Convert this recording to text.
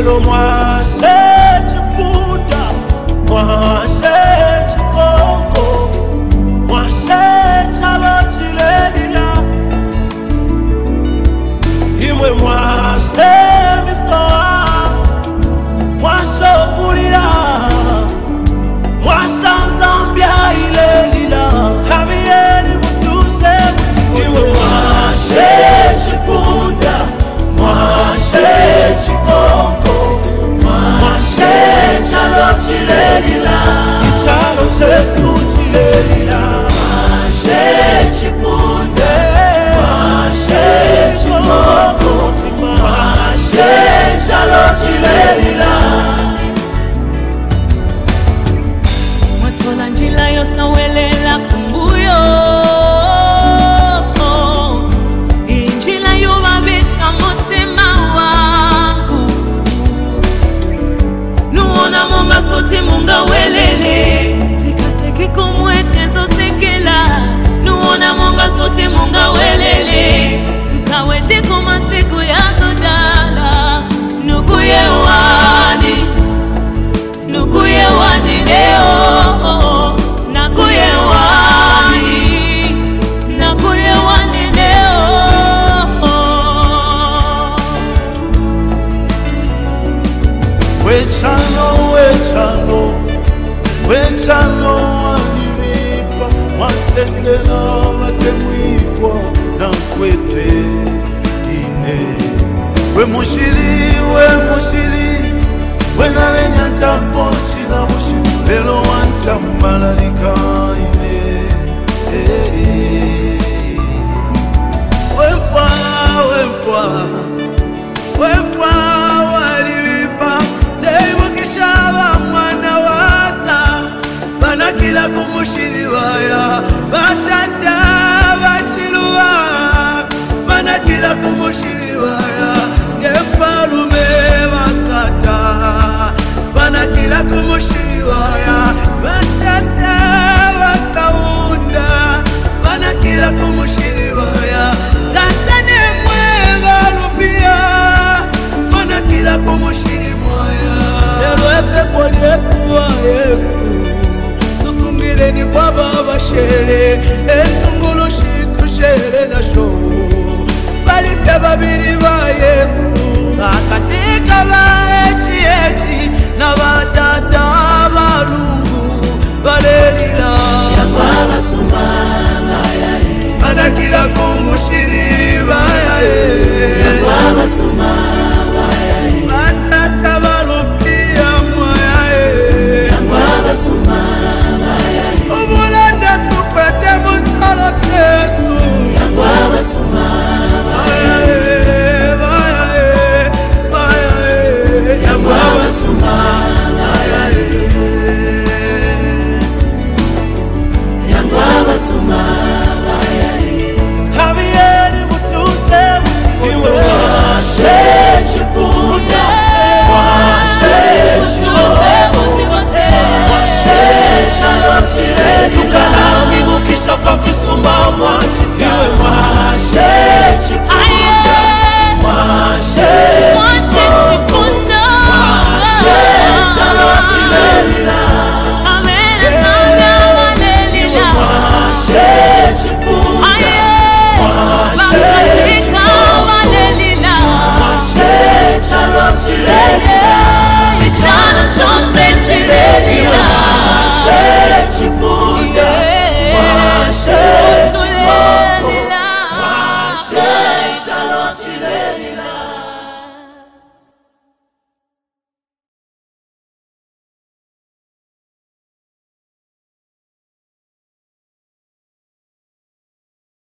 lelo mwase chipunda mwase chikoko mwase chalo chilelila imwe mwase misoa mwase okulila mwasa Zambia ilelila kamiyeni mutuse imwe mwase chipunda mwase chikoko mwase chalo chilelila ichalo chesu chilelila mwase chipunda mwase chikoko mwase chalo chilelila Mwatola njila yosawelela kumbuyo injila yubabisha mutima wangu nuona munga soti munga welele tikaseki kumwetezo sekela nuona munga soti munga welele tukaweshi kumasiku ya dodala nukuye wani leo nakuye wani leo wechano wanivipa masendela watemwikwa na kwete ine we mushiri wenalenya ntapochi na mushiri lelo wantambalalika ine wemfwa walivipa deimukishaba mwana wasa banakila kumushiri baya batata bachiluwa banakila kumushiri baya gepalume basata banakila kumushiri baya batata bakaunda banakila kumushiri baya tatane mwe balupia banakila kumushiri baya lelo epepo Yesu wa Yesu tusungireni kwa baba shere entungulu shitu shere na sho balipya babiri ba Yesu bakatika ba echi na batata balungu balelila yagwa basumana yae banakila kumushiri baya yagwa basumana yae batata balupia moya yagwa basumana yae ubulanda tukwete mutalo Yesu yagwa basumana yagwa basumana yagwa basumana